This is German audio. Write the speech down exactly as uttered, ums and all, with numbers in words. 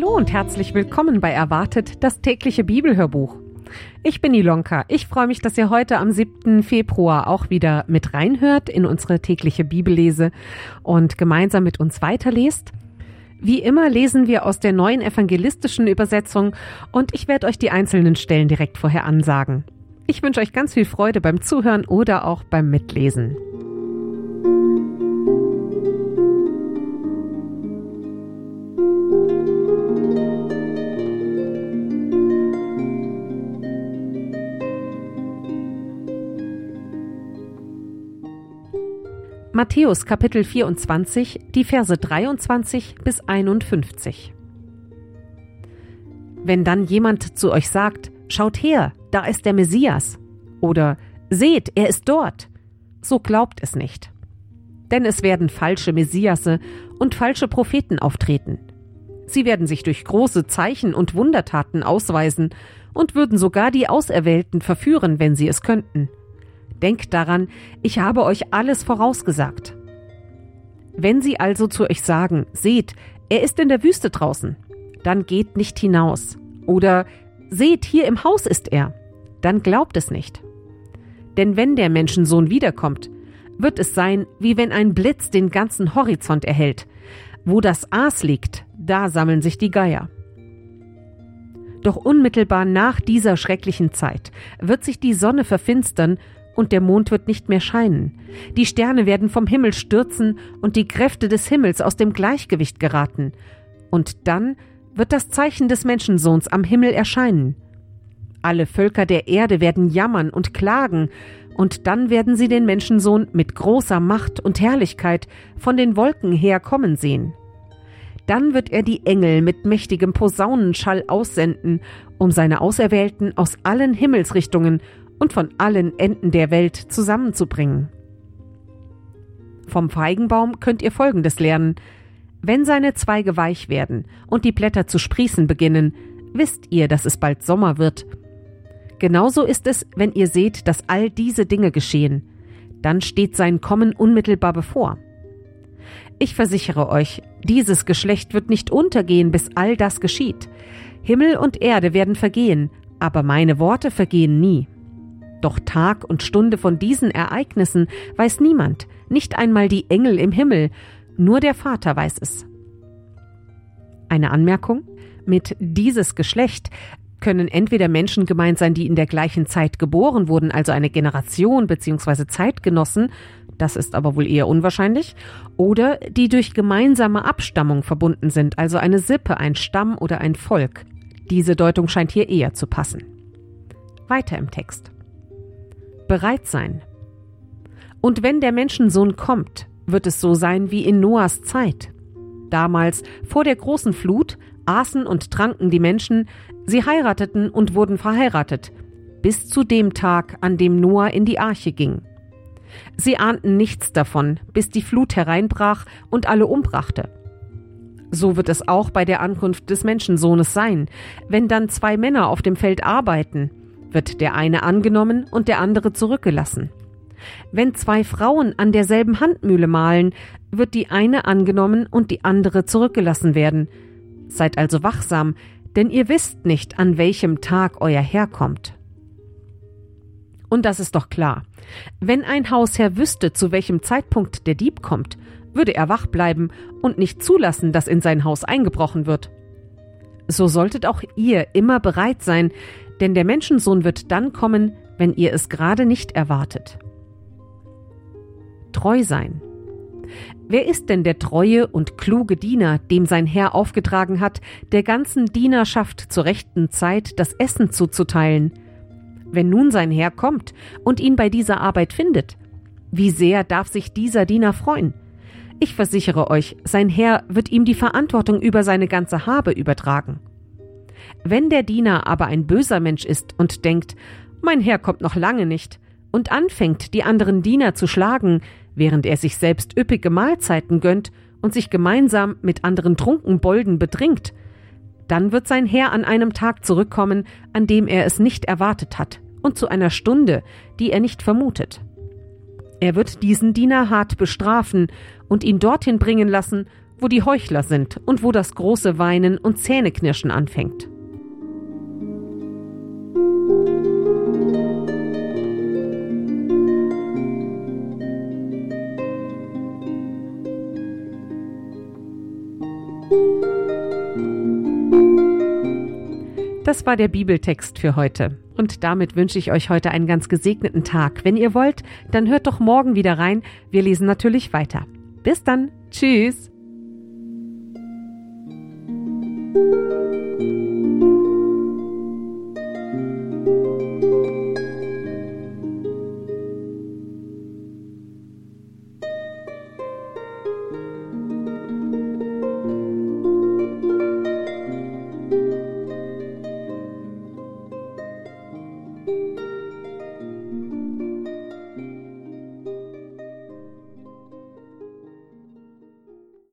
Hallo und herzlich willkommen bei Erwartet, das tägliche Bibelhörbuch. Ich bin Ilonka. Ich freue mich, dass ihr heute am siebten Februar auch wieder mit reinhört in unsere tägliche Bibellese und gemeinsam mit uns weiterlest. Wie immer lesen wir aus der neuen evangelistischen Übersetzung und ich werde euch die einzelnen Stellen direkt vorher ansagen. Ich wünsche euch ganz viel Freude beim Zuhören oder auch beim Mitlesen. Matthäus Kapitel vierundzwanzig, die Verse dreiundzwanzig bis einundfünfzig. Wenn dann jemand zu euch sagt, schaut her, da ist der Messias, oder seht, er ist dort, so glaubt es nicht. Denn es werden falsche Messiasse und falsche Propheten auftreten. Sie werden sich durch große Zeichen und Wundertaten ausweisen und würden sogar die Auserwählten verführen, wenn sie es könnten. Denkt daran, ich habe euch alles vorausgesagt. Wenn sie also zu euch sagen, seht, er ist in der Wüste draußen, dann geht nicht hinaus. Oder seht, hier im Haus ist er, dann glaubt es nicht. Denn wenn der Menschensohn wiederkommt, wird es sein, wie wenn ein Blitz den ganzen Horizont erhellt. Wo das Aas liegt, da sammeln sich die Geier. Doch unmittelbar nach dieser schrecklichen Zeit wird sich die Sonne verfinstern und der Mond wird nicht mehr scheinen. Die Sterne werden vom Himmel stürzen und die Kräfte des Himmels aus dem Gleichgewicht geraten. Und dann wird das Zeichen des Menschensohns am Himmel erscheinen. Alle Völker der Erde werden jammern und klagen, und dann werden sie den Menschensohn mit großer Macht und Herrlichkeit von den Wolken her kommen sehen. Dann wird er die Engel mit mächtigem Posaunenschall aussenden, um seine Auserwählten aus allen Himmelsrichtungen und von allen Enden der Welt zusammenzubringen. Vom Feigenbaum könnt ihr Folgendes lernen: Wenn seine Zweige weich werden und die Blätter zu sprießen beginnen, wisst ihr, dass es bald Sommer wird. Genauso ist es, wenn ihr seht, dass all diese Dinge geschehen. Dann steht sein Kommen unmittelbar bevor. Ich versichere euch, dieses Geschlecht wird nicht untergehen, bis all das geschieht. Himmel und Erde werden vergehen, aber meine Worte vergehen nie. Doch Tag und Stunde von diesen Ereignissen weiß niemand, nicht einmal die Engel im Himmel, nur der Vater weiß es. Eine Anmerkung: Mit dieses Geschlecht können entweder Menschen gemeint sein, die in der gleichen Zeit geboren wurden, also eine Generation bzw. Zeitgenossen, das ist aber wohl eher unwahrscheinlich, oder die durch gemeinsame Abstammung verbunden sind, also eine Sippe, ein Stamm oder ein Volk. Diese Deutung scheint hier eher zu passen. Weiter im Text. Bereit sein. Und wenn der Menschensohn kommt, wird es so sein wie in Noahs Zeit. Damals, vor der großen Flut, aßen und tranken die Menschen, sie heirateten und wurden verheiratet, bis zu dem Tag, an dem Noah in die Arche ging. Sie ahnten nichts davon, bis die Flut hereinbrach und alle umbrachte. So wird es auch bei der Ankunft des Menschensohnes sein. Wenn dann zwei Männer auf dem Feld arbeiten, wird der eine angenommen und der andere zurückgelassen. Wenn zwei Frauen an derselben Handmühle mahlen, wird die eine angenommen und die andere zurückgelassen werden. Seid also wachsam, denn ihr wisst nicht, an welchem Tag euer Herr kommt. Und das ist doch klar. Wenn ein Hausherr wüsste, zu welchem Zeitpunkt der Dieb kommt, würde er wach bleiben und nicht zulassen, dass in sein Haus eingebrochen wird. So solltet auch ihr immer bereit sein, denn der Menschensohn wird dann kommen, wenn ihr es gerade nicht erwartet. Treu sein. Wer ist denn der treue und kluge Diener, dem sein Herr aufgetragen hat, der ganzen Dienerschaft zur rechten Zeit das Essen zuzuteilen? Wenn nun sein Herr kommt und ihn bei dieser Arbeit findet, wie sehr darf sich dieser Diener freuen? Ich versichere euch, sein Herr wird ihm die Verantwortung über seine ganze Habe übertragen. Wenn der Diener aber ein böser Mensch ist und denkt, mein Herr kommt noch lange nicht, und anfängt, die anderen Diener zu schlagen, während er sich selbst üppige Mahlzeiten gönnt und sich gemeinsam mit anderen Trunkenbolden betrinkt, dann wird sein Herr an einem Tag zurückkommen, an dem er es nicht erwartet hat, und zu einer Stunde, die er nicht vermutet. Er wird diesen Diener hart bestrafen und ihn dorthin bringen lassen, wo die Heuchler sind und wo das große Weinen und Zähneknirschen anfängt. Das war der Bibeltext für heute. Und damit wünsche ich euch heute einen ganz gesegneten Tag. Wenn ihr wollt, dann hört doch morgen wieder rein. Wir lesen natürlich weiter. Bis dann. Tschüss.